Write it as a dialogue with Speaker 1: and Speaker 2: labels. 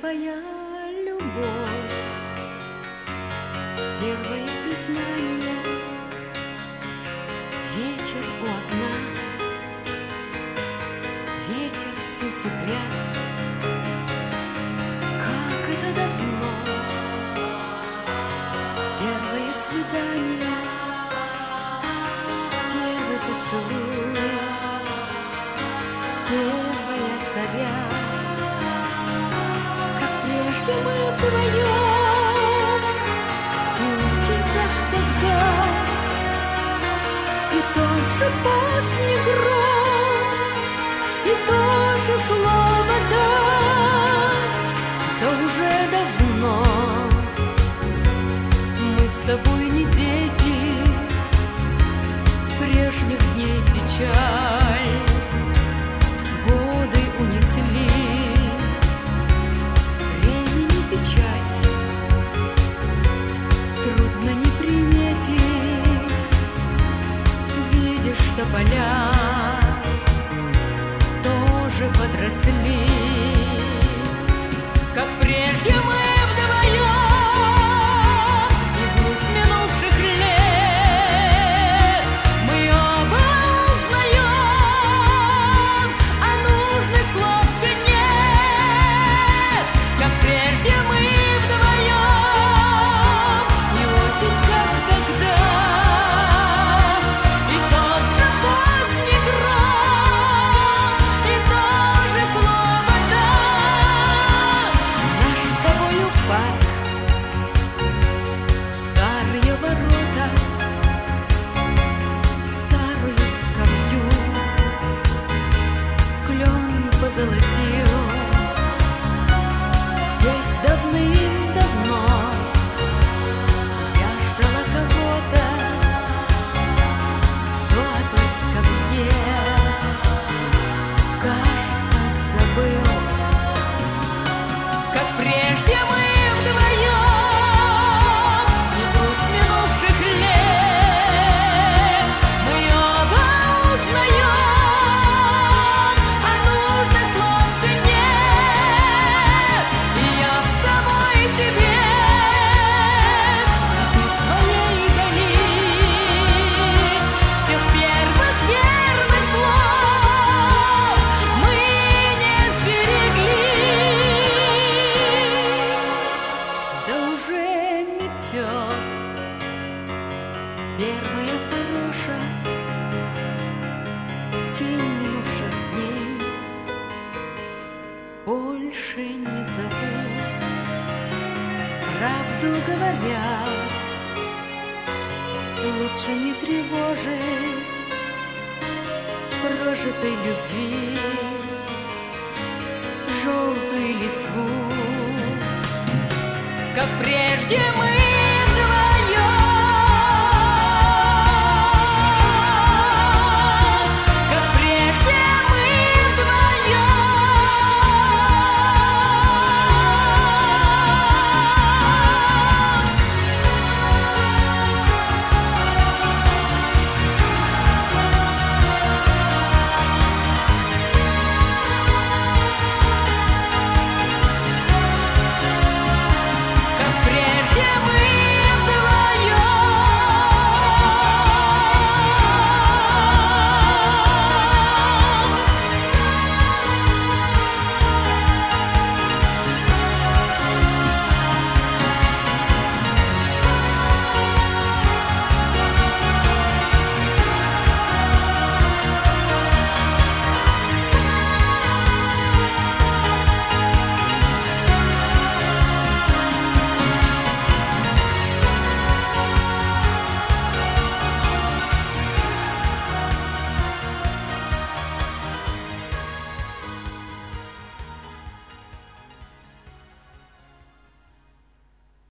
Speaker 1: Первая любовь, первое признание, вечер у окна, ветер сентября. Как это давно, первое свидание, первый поцелуй, первая заря. Прежде мы вдвоем, и осень, как тогда, и тот же поздний гром, и то же слово «да». Да уже давно мы с тобой не дети, прежних дней печаль годы унесли. Трудно не приметить, видишь, что поля тоже подросли. Как прежде мы вдвоем, и грусть минувших лет мы оба узнаем, а нужных слов все нет. Как прежде мы позолотил. Здесь давным-давно я ждала кого-то, кто о той скамье, кажется, забыл. Как прежде мы вдвоем, и грусть минувших лет мы оба узнаем. Первая пороша, тень минувших дней, больше не зову. Правду говоря, лучше не тревожить прожитой любви.